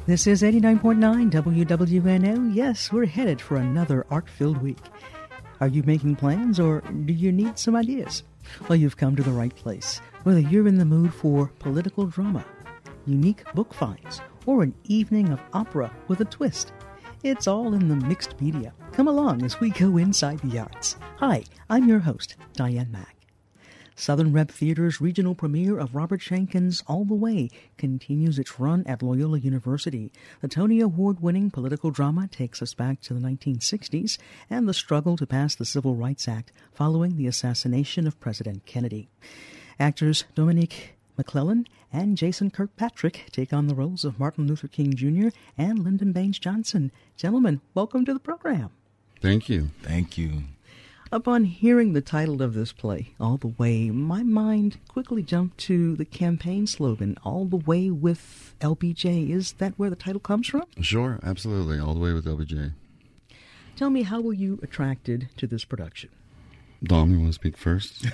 This is 89.9 WWNO. Yes, we're headed for another art-filled week. Are you making plans or do you need some ideas? Well, you've come to the right place. Whether you're in the mood for political drama, unique book finds, or an evening of opera with a twist, it's all in the mixed media. Come along as we go inside the arts. Hi, I'm your host, Diane Mack. Southern Rep Theater's regional premiere of Robert Schenkken's All the Way continues its run at Loyola University. The Tony Award-winning political drama takes us back to the 1960s and the struggle to pass the Civil Rights Act following the assassination of President Kennedy. Actors Dominique McClellan and Jason Kirkpatrick take on the roles of Martin Luther King Jr. and Lyndon Baines Johnson. Gentlemen, welcome to the program. Thank you. Thank you. Upon hearing the title of this play, All the Way, my mind quickly jumped to the campaign slogan, All the Way with LBJ. Is that where the title comes from? Sure, absolutely. All the way with LBJ. Tell me, how were you attracted to this production? Dom, you want to speak first?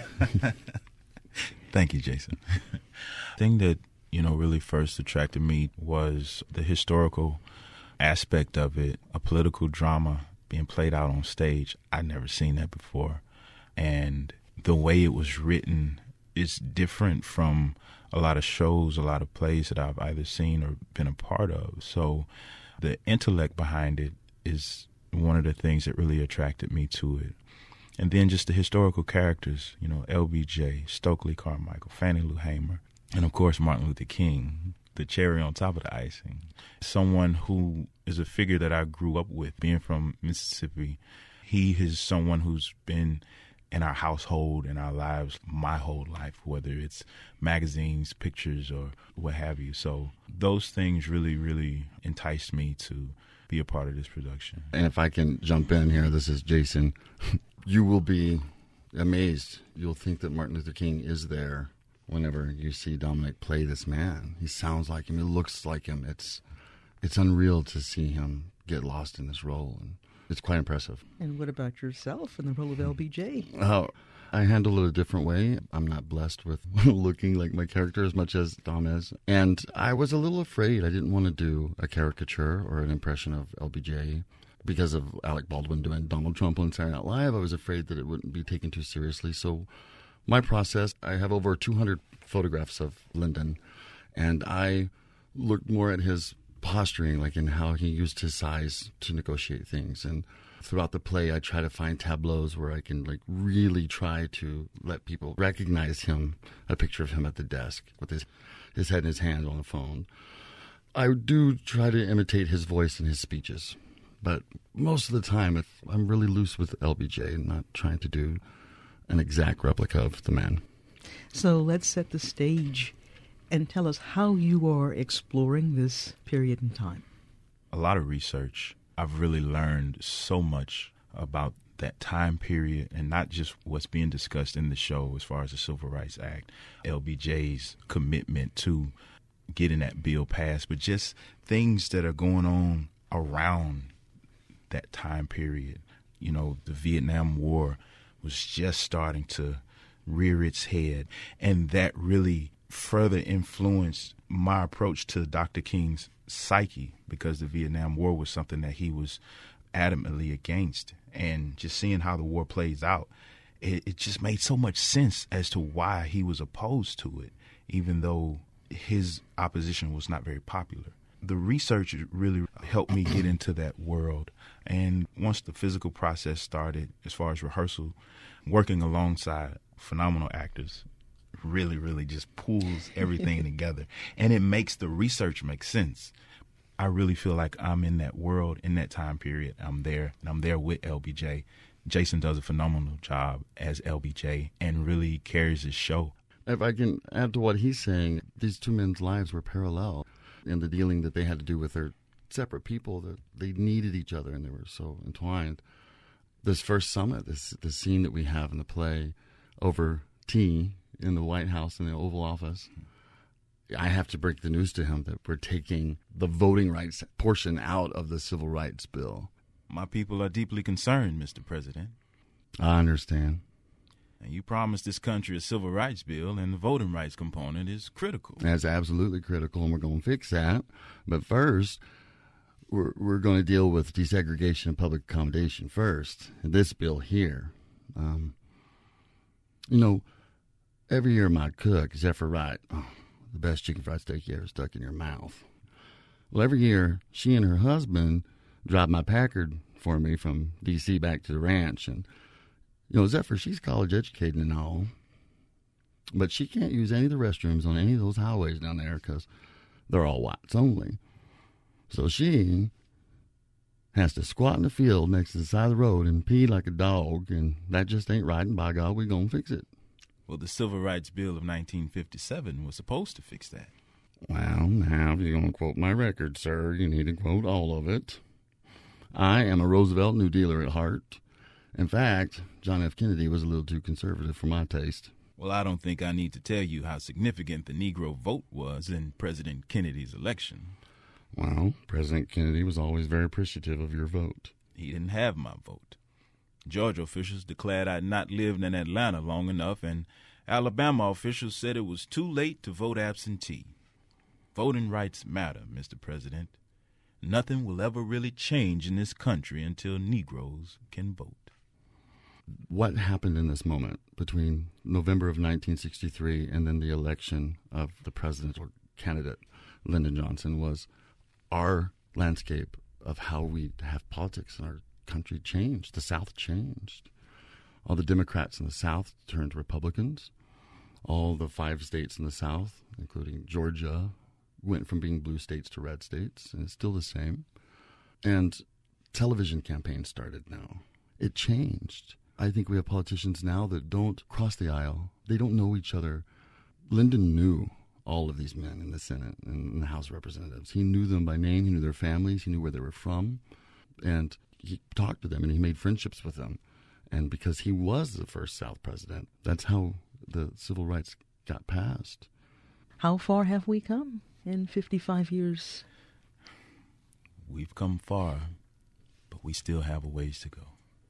Thank you, Jason. The thing that, really first attracted me was the historical aspect of it, a political drama being played out on stage. I'd never seen that before. And the way it was written is different from a lot of shows, a lot of plays that I've either seen or been a part of. So the intellect behind it is one of the things that really attracted me to it. And then just the historical characters, LBJ, Stokely Carmichael, Fannie Lou Hamer, and of course Martin Luther King, the cherry on top of the icing. Someone who is a figure that I grew up with, being from Mississippi. He is someone who's been in our household, in our lives, my whole life, whether it's magazines, pictures, or what have you. So those things really, really enticed me to be a part of this production. And if I can jump in here, this is Jason. You will be amazed. You'll think that Martin Luther King is there whenever you see Dominic play this man. He sounds like him. He looks like him. It's unreal to see him get lost in this role. And it's quite impressive. And what about yourself in the role of LBJ? Oh, I handle it a different way. I'm not blessed with looking like my character as much as Dom is. And I was a little afraid. I didn't want to do a caricature or an impression of LBJ. Because of Alec Baldwin doing Donald Trump on Saturday Night Live, I was afraid that it wouldn't be taken too seriously. So my process, I have over 200 photographs of Lyndon, and I looked more at his posturing, like in how he used his size to negotiate things. And throughout the play, I try to find tableaus where I can really try to let people recognize him, a picture of him at the desk with his head in his hand on the phone. I do try to imitate his voice in his speeches. But most of the time, I'm really loose with LBJ and not trying to do an exact replica of the man. So let's set the stage and tell us how you are exploring this period in time. A lot of research. I've really learned so much about that time period, and not just what's being discussed in the show as far as the Civil Rights Act, LBJ's commitment to getting that bill passed, but just things that are going on around that time period. The Vietnam War was just starting to rear its head, and that really further influenced my approach to Dr. King's psyche, because the Vietnam War was something that he was adamantly against. And just seeing how the war plays out, it just made so much sense as to why he was opposed to it, even though his opposition was not very popular. The research really helped me get into that world. And once the physical process started, as far as rehearsal, working alongside phenomenal actors really, really just pulls everything together. And it makes the research make sense. I really feel like I'm in that world, in that time period. I'm there, and I'm there with LBJ. Jason does a phenomenal job as LBJ and really carries his show. If I can add to what he's saying, these two men's lives were parallel in the dealing that they had to do with their separate people, that they needed each other and they were so entwined. This first summit, the scene that we have in the play over tea in the White House in the Oval Office, I have to break the news to him that we're taking the voting rights portion out of the Civil Rights Bill. My people are deeply concerned, Mr. President. I understand. And you promised this country a civil rights bill, and the voting rights component is critical. That's absolutely critical, and we're going to fix that. But first, we're going to deal with desegregation and public accommodation first. And this bill here, every year my cook, Zephyr Wright, the best chicken fried steak you ever stuck in your mouth. Well, every year, she and her husband drive my Packard for me from D.C. back to the ranch. And, Zephyr, she's college educated and all, but she can't use any of the restrooms on any of those highways down there because they're all whites only. So she has to squat in the field next to the side of the road and pee like a dog, and that just ain't right, and by God, we're going to fix it. Well, the Civil Rights Bill of 1957 was supposed to fix that. Well, now, if you're going to quote my record, sir, you need to quote all of it. I am a Roosevelt New Dealer at heart. In fact, John F. Kennedy was a little too conservative for my taste. Well, I don't think I need to tell you how significant the Negro vote was in President Kennedy's election. Well, President Kennedy was always very appreciative of your vote. He didn't have my vote. Georgia officials declared I'd not lived in Atlanta long enough, and Alabama officials said it was too late to vote absentee. Voting rights matter, Mr. President. Nothing will ever really change in this country until Negroes can vote. What happened in this moment between November of 1963 and then the election of the president or candidate, Lyndon Johnson, was our landscape of how we have politics in our country changed. The South changed. All the Democrats in the South turned Republicans. All the 5 states in the South, including Georgia, went from being blue states to red states, and it's still the same. And television campaigns started now. It changed. I think we have politicians now that don't cross the aisle. They don't know each other. Lyndon knew all of these men in the Senate and in the House of Representatives. He knew them by name. He knew their families. He knew where they were from. And he talked to them, and he made friendships with them. And because he was the first South president, that's how the civil rights got passed. How far have we come in 55 years? We've come far, but we still have a ways to go.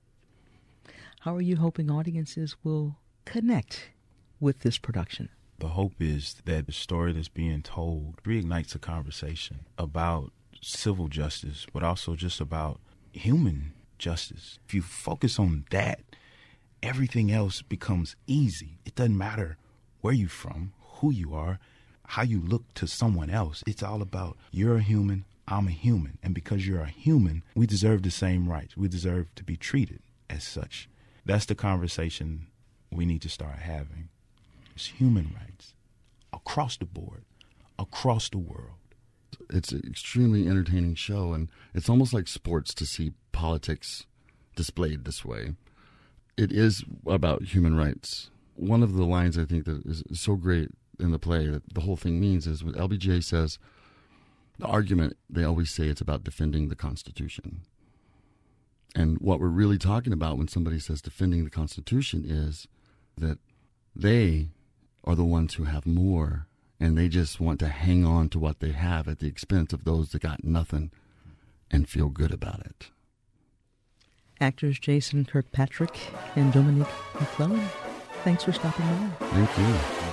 How are you hoping audiences will connect with this production? The hope is that the story that's being told reignites a conversation about civil justice, but also just about human justice. If you focus on that, everything else becomes easy. It doesn't matter where you're from, who you are, how you look to someone else. It's all about you're a human, I'm a human. And because you're a human, we deserve the same rights. We deserve to be treated as such. That's the conversation we need to start having. It's human rights across the board, across the world. It's an extremely entertaining show, and it's almost like sports to see politics displayed this way. It is about human rights. One of the lines I think that is so great in the play that the whole thing means is when LBJ says, the argument, they always say it's about defending the Constitution. And what we're really talking about when somebody says defending the Constitution is that they are the ones who have more, and they just want to hang on to what they have at the expense of those that got nothing and feel good about it. Actors Jason Kirkpatrick and Dominique McClellan, thanks for stopping by. Thank you.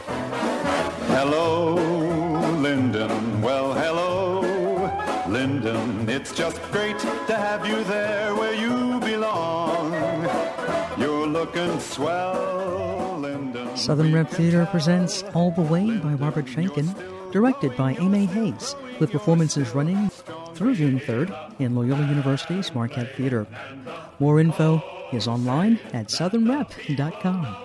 Hello, Lyndon. Well, hello, Lyndon. It's just great to have you there where you belong. You're looking swell, Lyndon. Southern Rep Theater presents All the Way by Robert Schenken, directed by Aimee Hayes, with performances running through June 3rd in Loyola University's Marquette Theater. More info is online at southernrep.com.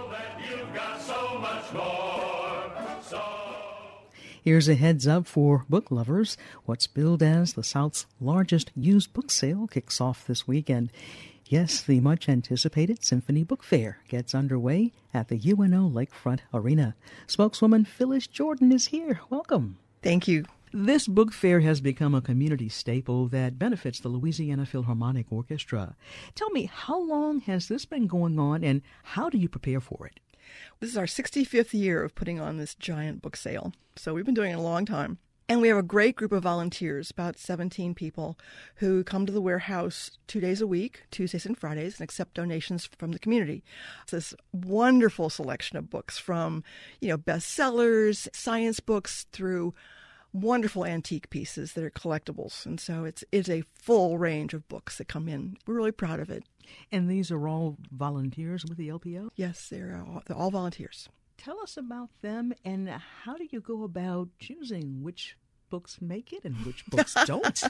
Here's a heads up for book lovers. What's billed as the South's largest used book sale kicks off this weekend. Yes, the much-anticipated Symphony Book Fair gets underway at the UNO Lakefront Arena. Spokeswoman Phyllis Jordan is here. Welcome. Thank you. This book fair has become a community staple that benefits the Louisiana Philharmonic Orchestra. Tell me, how long has this been going on, and how do you prepare for it? This is our 65th year of putting on this giant book sale, so we've been doing it a long time. And we have a great group of volunteers, about 17 people, who come to the warehouse 2 days a week, Tuesdays and Fridays, and accept donations from the community. It's this wonderful selection of books from, bestsellers, science books, through wonderful antique pieces that are collectibles. And so it's a full range of books that come in. We're really proud of it. And these are all volunteers with the LPO? Yes, they're all volunteers. Tell us about them, and how do you go about choosing which books make it and which books don't?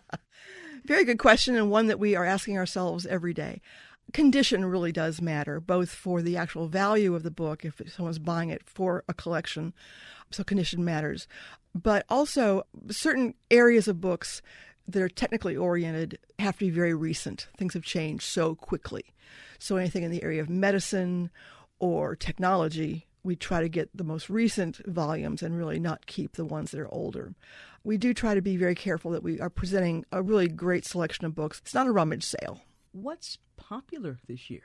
Very good question, and one that we are asking ourselves every day. Condition really does matter, both for the actual value of the book, if someone's buying it for a collection, so condition matters. But also, certain areas of books that are technically oriented have to be very recent. Things have changed so quickly. So anything in the area of medicine or technology, we try to get the most recent volumes and really not keep the ones that are older. We do try to be very careful that we are presenting a really great selection of books. It's not a rummage sale. What's popular this year?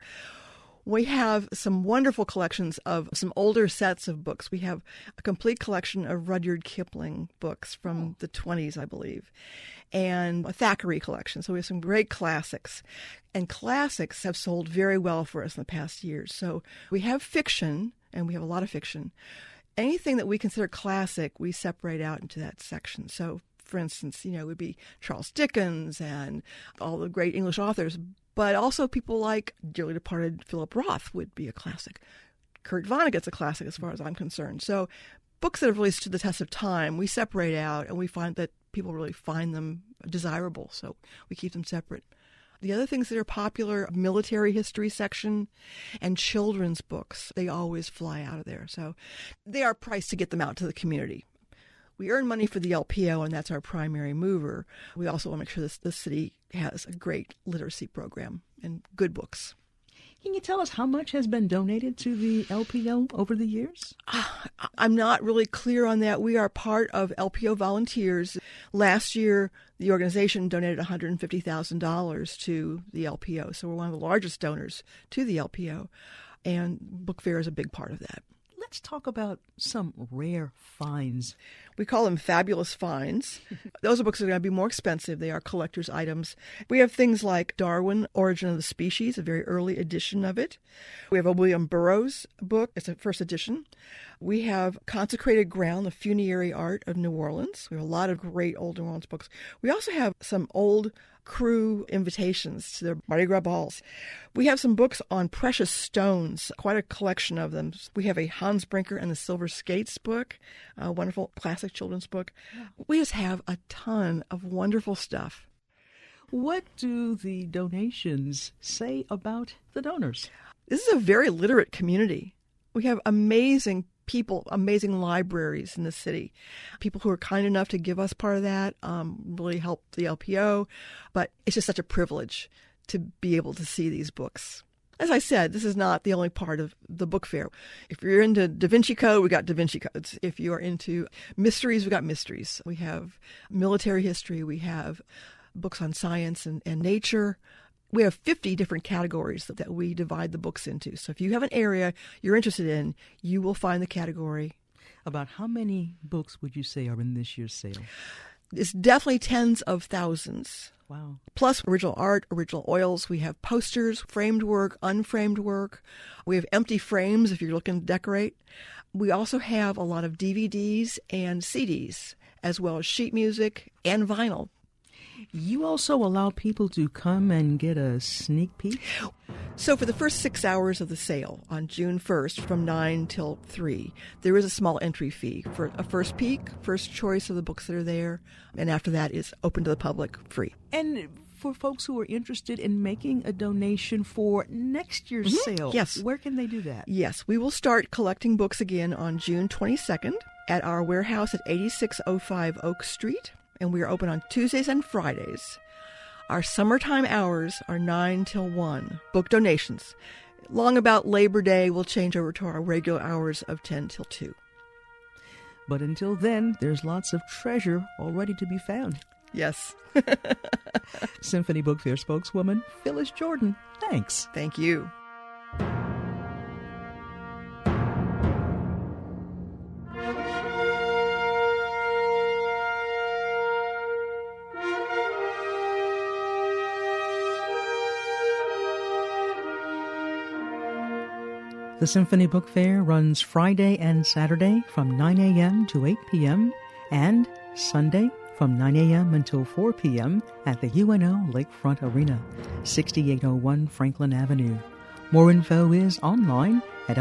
We have some wonderful collections of some older sets of books. We have a complete collection of Rudyard Kipling books from the 20s, I believe, and a Thackeray collection. So we have some great classics. And classics have sold very well for us in the past years. So we have fiction, and we have a lot of fiction. Anything that we consider classic, we separate out into that section. So, for instance, it would be Charles Dickens and all the great English authors, but also people like dearly departed Philip Roth would be a classic. Kurt Vonnegut's a classic as far as I'm concerned. So books that have really stood the test of time, we separate out, and we find that people really find them desirable, so we keep them separate. The other things that are popular, military history section and children's books, they always fly out of there. So they are priced to get them out to the community. We earn money for the LPO, and that's our primary mover. We also want to make sure the city has a great literacy program and good books. Can you tell us how much has been donated to the LPO over the years? I'm not really clear on that. We are part of LPO Volunteers. Last year, the organization donated $150,000 to the LPO, so we're one of the largest donors to the LPO, and Book Fair is a big part of that. Let's talk about some rare finds. We call them fabulous finds. Those are books that are going to be more expensive. They are collector's items. We have things like Darwin, Origin of the Species, a very early edition of it. We have a William Burroughs book. It's a first edition. We have Consecrated Ground, the Funerary Art of New Orleans. We have a lot of great old New Orleans books. We also have some old crew invitations to their Mardi Gras balls. We have some books on precious stones, quite a collection of them. We have a Hans Brinker and the Silver Skates book, a wonderful classic children's book. We just have a ton of wonderful stuff. What do the donations say about the donors? This is a very literate community. We have amazing people, amazing libraries in the city. People who are kind enough to give us part of that really help the LPO. But it's just such a privilege to be able to see these books. As I said, this is not the only part of the book fair. If you're into Da Vinci Code, we got Da Vinci Codes. If you are into mysteries, we got mysteries. We have military history. We have books on science and nature. We have 50 different categories that we divide the books into. So if you have an area you're interested in, you will find the category. About how many books would you say are in this year's sale? It's definitely tens of thousands. Wow. Plus original art, original oils. We have posters, framed work, unframed work. We have empty frames if you're looking to decorate. We also have a lot of DVDs and CDs, as well as sheet music and vinyl. You also allow people to come and get a sneak peek? So for the first 6 hours of the sale on June 1st from 9 till 3, there is a small entry fee for a first peek, first choice of the books that are there, and after that is open to the public, free. And for folks who are interested in making a donation for next year's sale, yes, where can they do that? Yes, we will start collecting books again on June 22nd at our warehouse at 8605 Oak Street. And we are open on Tuesdays and Fridays. Our summertime hours are 9 till 1. Book donations. Long about Labor Day, we'll change over to our regular hours of 10 till 2. But until then, there's lots of treasure already to be found. Yes. Symphony Book Fair spokeswoman Phyllis Jordan, thanks. Thank you. The Symphony Book Fair runs Friday and Saturday from 9 a.m. to 8 p.m. and Sunday from 9 a.m. until 4 p.m. at the UNO Lakefront Arena, 6801 Franklin Avenue. More info is online at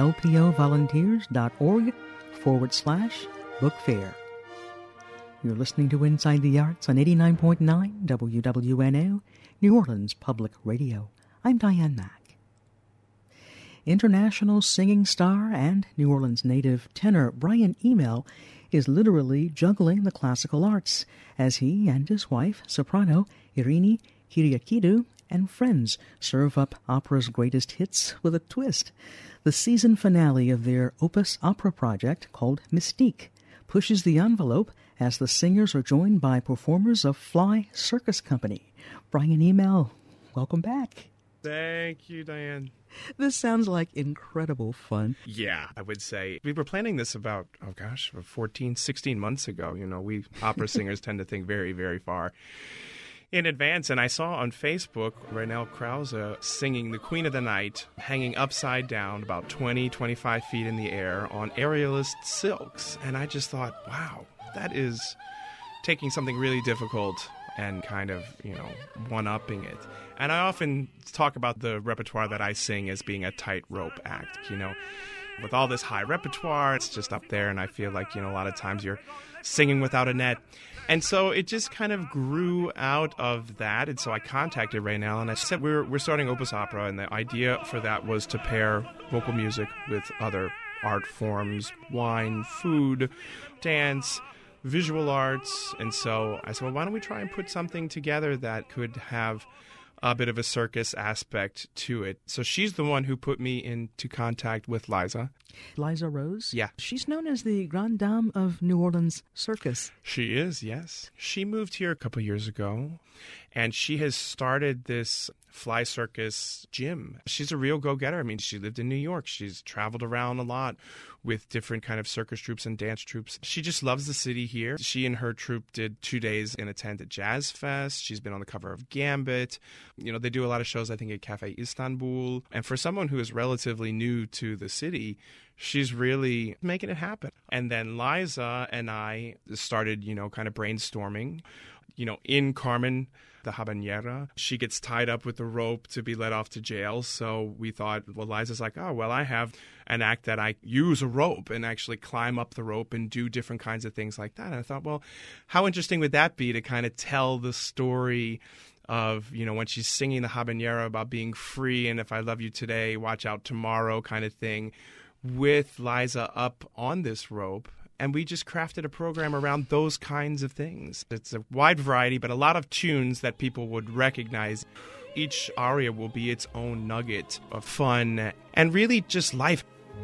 lpovolunteers.org/book fair. You're listening to Inside the Arts on 89.9 WWNO, New Orleans Public Radio. I'm Diane Mack. International singing star and New Orleans native tenor Brian Email is literally juggling the classical arts as he and his wife, soprano Irini Kyriakidou, and friends serve up opera's greatest hits with a twist. The season finale of their opus opera project, called Mystique, pushes the envelope as the singers are joined by performers of Fly Circus Company. Brian Email, welcome back. Thank you, Diane. This sounds like incredible fun. Yeah, I would say. We were planning this about, 14, 16 months ago. You know, we opera singers tend to think very, very far in advance. And I saw on Facebook Raynel Krause singing The Queen of the Night, hanging upside down about 20, 25 feet in the air on aerialist silks. And I just thought, wow, that is taking something really difficult and kind of, one-upping it. And I often talk about the repertoire that I sing as being a tightrope act, With all this high repertoire, it's just up there, and I feel like, a lot of times you're singing without a net. And so it just kind of grew out of that, and so I contacted Raynel, and I said, we're starting Opus Opera, and the idea for that was to pair vocal music with other art forms, wine, food, dance, visual arts. And so I said, well, why don't we try and put something together that could have a bit of a circus aspect to it. So she's the one who put me into contact with Liza. Liza Rose? Yeah. She's known as the Grande Dame of New Orleans Circus. She is, yes. She moved here a couple years ago, and she has started this Fly Circus gym. She's a real go-getter. I mean, she lived in New York. She's traveled around a lot with different kind of circus troupes and dance troupes. She just loves the city here. She and her troupe did 2 days in a tent at Jazz Fest. She's been on the cover of Gambit. They do a lot of shows, I think, at Cafe Istanbul. And for someone who is relatively new to the city, she's really making it happen. And then Liza and I started, kind of brainstorming. In Carmen, the habanera, she gets tied up with the rope to be let off to jail. So we thought, well, Liza's like, I have an act that I use a rope and actually climb up the rope and do different kinds of things like that. And I thought, well, how interesting would that be to kind of tell the story of, when she's singing the habanera about being free and if I love you today, watch out tomorrow kind of thing, with Liza up on this rope. And we just crafted a program around those kinds of things. It's a wide variety, but a lot of tunes that people would recognize. Each aria will be its own nugget of fun and really just life.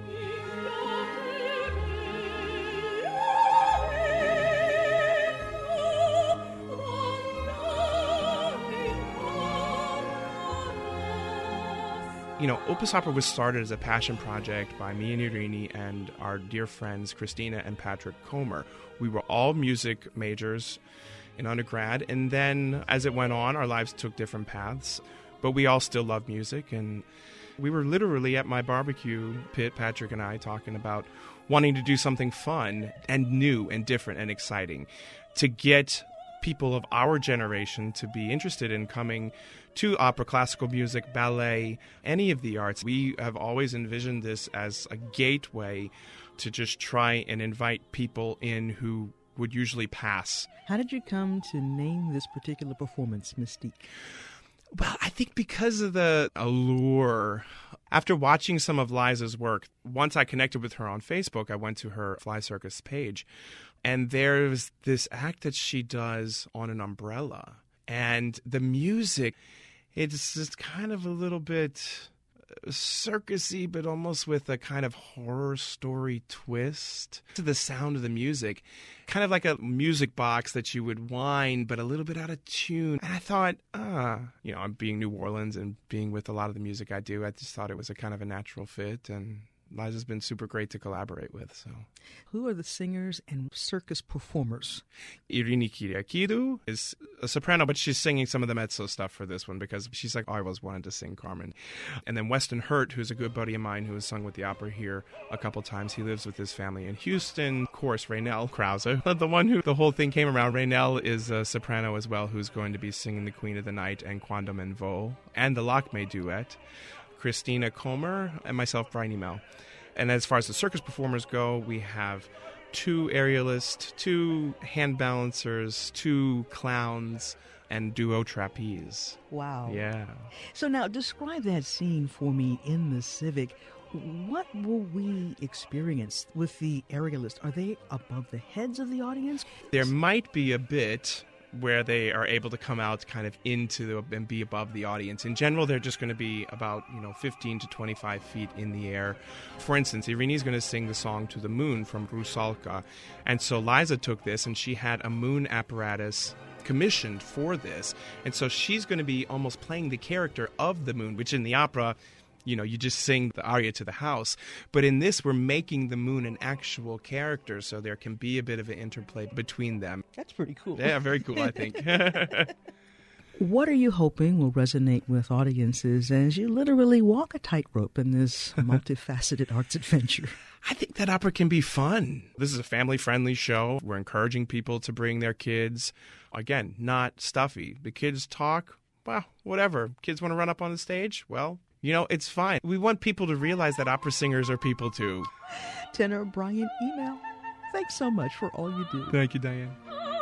Opus Opera was started as a passion project by me and Irini and our dear friends Christina and Patrick Comer. We were all music majors in undergrad, and then as it went on, our lives took different paths, but we all still love music, and we were literally at my barbecue pit, Patrick and I, talking about wanting to do something fun and new and different and exciting to get people of our generation to be interested in coming to opera, classical music, ballet, any of the arts. We have always envisioned this as a gateway to just try and invite people in who would usually pass. How did you come to name this particular performance Mystique? Well, I think because of the allure. After watching some of Liza's work, once I connected with her on Facebook, I went to her Fly Circus page, and there's this act that she does on an umbrella. And the music, it's just kind of a little bit circusy, but almost with a kind of horror story twist to the sound of the music. Kind of like a music box that you would wind, but a little bit out of tune. And I thought, I'm being New Orleans and being with a lot of the music I do, I just thought it was a kind of a natural fit. And Liza's been super great to collaborate with. So, Who are the singers and circus performers? Irini Kyriakidou is a soprano, but she's singing some of the mezzo stuff for this one because she's like, oh, I always wanted to sing Carmen. And then Weston Hurt, who's a good buddy of mine who has sung with the opera here a couple times. He lives with his family in Houston. Of course, Raynell Krause, the one who the whole thing came around. Raynell is a soprano as well, who's going to be singing The Queen of the Night and Quando Men Vo and the Lakme duet. Christina Comer, and myself, Brian Email. And as far as the circus performers go, we have 2 aerialists, 2 hand balancers, 2 clowns, and duo trapeze. Wow. Yeah. So now describe that scene for me in the Civic. What will we experience with the aerialists? Are they above the heads of the audience? There might be a bit where they are able to come out kind of and be above the audience. In general, they're just going to be about 15 to 25 feet in the air. For instance, Irini's going to sing the song To the Moon from Rusalka. And so Liza took this and she had a moon apparatus commissioned for this. And so she's going to be almost playing the character of the moon, which in the opera, you just sing the aria to the house. But in this, we're making the moon an actual character, so there can be a bit of an interplay between them. That's pretty cool. Yeah, very cool, I think. What are you hoping will resonate with audiences as you literally walk a tightrope in this multifaceted arts adventure? I think that opera can be fun. This is a family-friendly show. We're encouraging people to bring their kids. Again, not stuffy. The kids talk, well, whatever. Kids want to run up on the stage? Well, it's fine. We want people to realize that opera singers are people too. Tenor Brian Email, thanks so much for all you do. Thank you, Diane.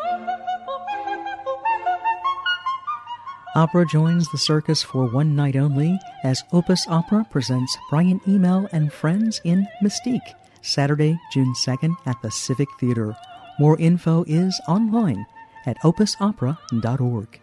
Opera joins the circus for one night only as Opus Opera presents Brian Email and Friends in Mystique, Saturday, June 2nd at the Civic Theater. More info is online at opusopera.org.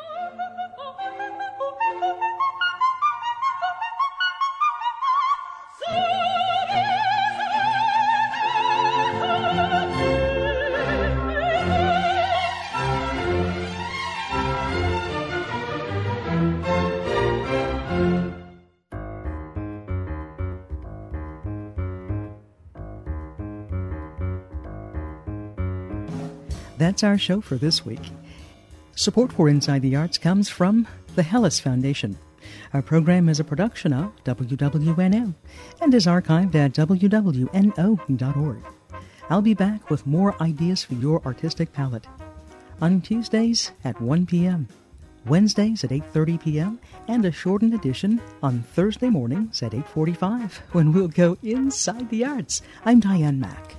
That's our show for this week. Support for Inside the Arts comes from the Hellas Foundation. Our program is a production of WWNO and is archived at wwno.org. I'll be back with more ideas for your artistic palette on Tuesdays at 1 p.m., Wednesdays at 8:30 p.m., and a shortened edition on Thursday mornings at 8:45 when we'll go inside the arts. I'm Diane Mack.